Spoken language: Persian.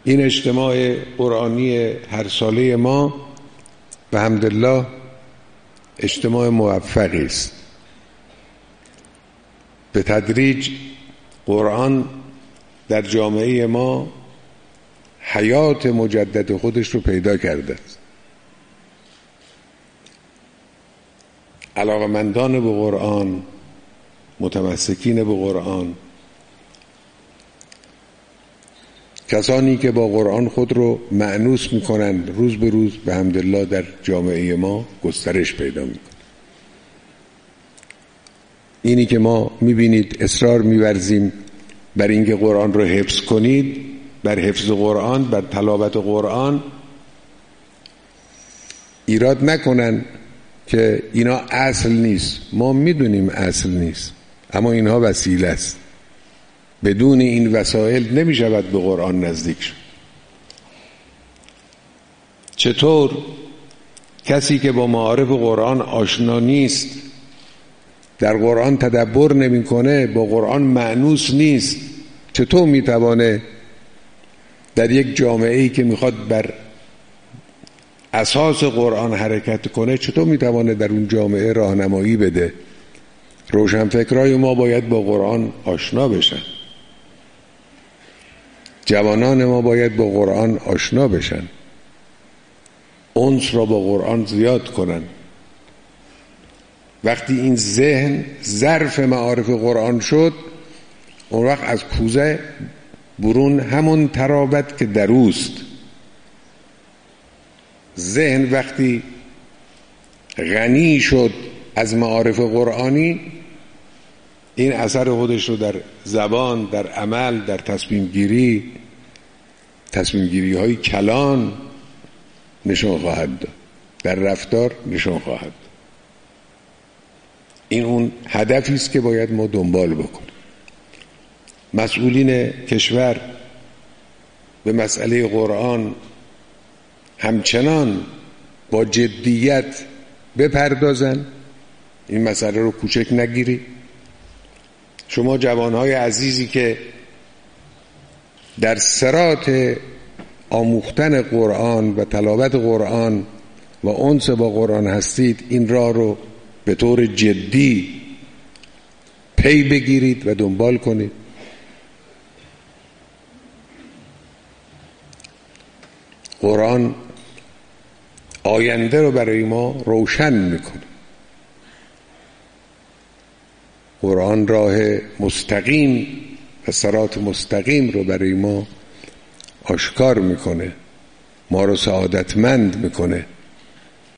این اجتماع قرآنی هر ساله ما به حمدالله اجتماع موفقی است. به تدریج قرآن در جامعه ما حیات مجدد خودش رو پیدا کرده است. علاقمندان به قرآن، متمسکین به قرآن، کسانی که با قرآن خود رو مأنوس میکنند، روز به روز به حمدالله در جامعه ما گسترش پیدا میکنه. اینی که ما میبینید اصرار میورزیم بر اینکه قرآن رو حفظ کنید، بر حفظ قرآن، بر تلاوت قرآن، ایراد نکنن که اینا اصل نیست. ما میدونیم اصل نیست، اما اینها وسیله است. بدون این وسایل نمیشود به قرآن نزدیک شد. چطور کسی که با معارف قرآن آشنا نیست، در قرآن تدبر نمیکنه، با قرآن مأنوس نیست، چطور میتوانه در یک جامعه‌ای که میخواد بر اساس قرآن حرکت کنه، چطور میتوانه در اون جامعه راهنمایی بده؟ روشنفکرای ما باید با قرآن آشنا بشن، جوانان ما باید با قرآن آشنا بشن، انس را با قرآن زیاد کنن. وقتی این ذهن ظرف معارف قرآن شد، اون وقت از کوزه برون همون ترابط که در اوست. ذهن وقتی غنی شد از معارف قرآنی، این اثر خودش رو در زبان، در عمل، در تصمیم گیری های کلان نشان خواهد داد، در رفتار نشان خواهد داد. این اون هدفی است که باید ما دنبال بکنیم. مسئولین کشور به مسئله قرآن همچنان با جدیت بپردازن، این مسئله رو کوچک نگیری. شما جوانهای عزیزی که در صراط آموختن قرآن و تلاوت قرآن و انس با قرآن هستید، این راه رو به طور جدی پی بگیرید و دنبال کنید. قرآن آینده رو برای ما روشن میکنه. قرآن راه مستقیم و صراط مستقیم رو برای ما آشکار میکنه، ما رو سعادتمند میکنه.